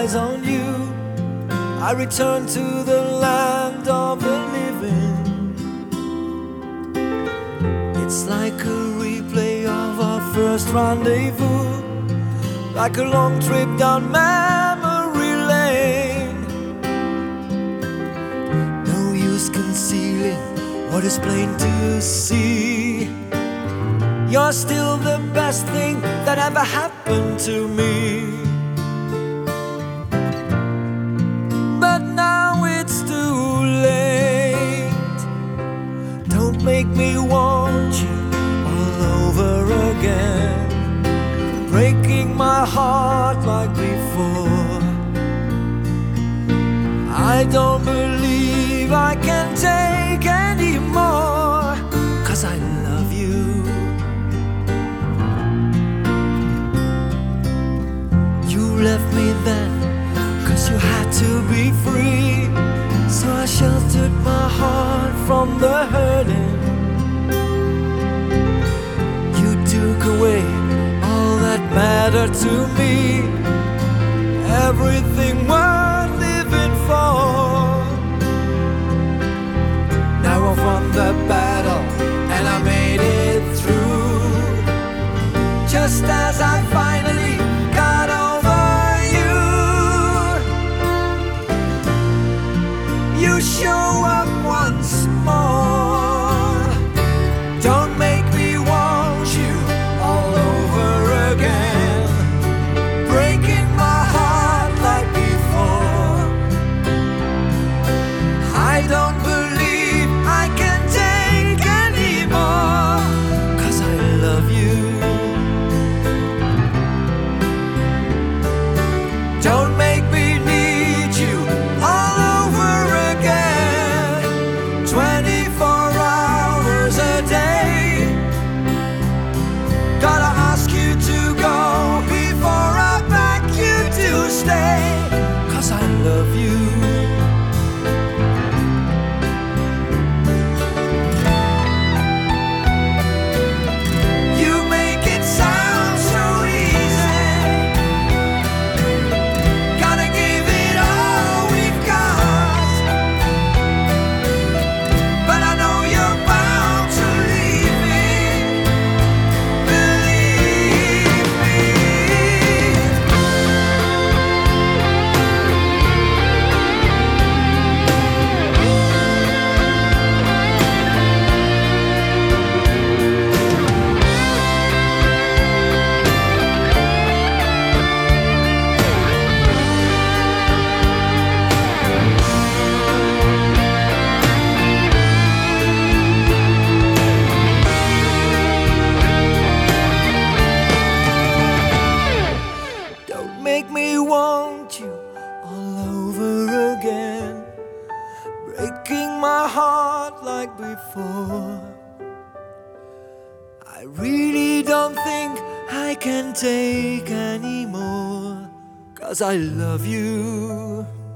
eyes on you, I return to the land of the living. It's like a replay of our first rendezvous, like a long trip down memory lane. No use concealing what is plain to see. You're still the best thing that ever happened to me. But now it's too late. Don't make me want you all over again, breaking my heart like before. I don't believe I can take any more, 'cause I love you. You left me then 'cause you had to be free, so I sheltered my heart from the hurting. You took away all that mattered to me, everything worth living for. Now I've won the battle and I made it through, just as I finally got over you. You show up once more. Don't make me want you all over again, breaking my heart like before. I don't believe I can take any more, 'cause I love you. Don't make me need you all over again, 24 hours a day. Gotta ask you to go before I beg you to stay, 'cause I love you. You make it sound so easy. Gotta give it all we've got, but I know you're bound to leave me. Believe me. Don't make me want you all over again, breaking my heart like before. I really don't think I can take any more, 'cause I love you.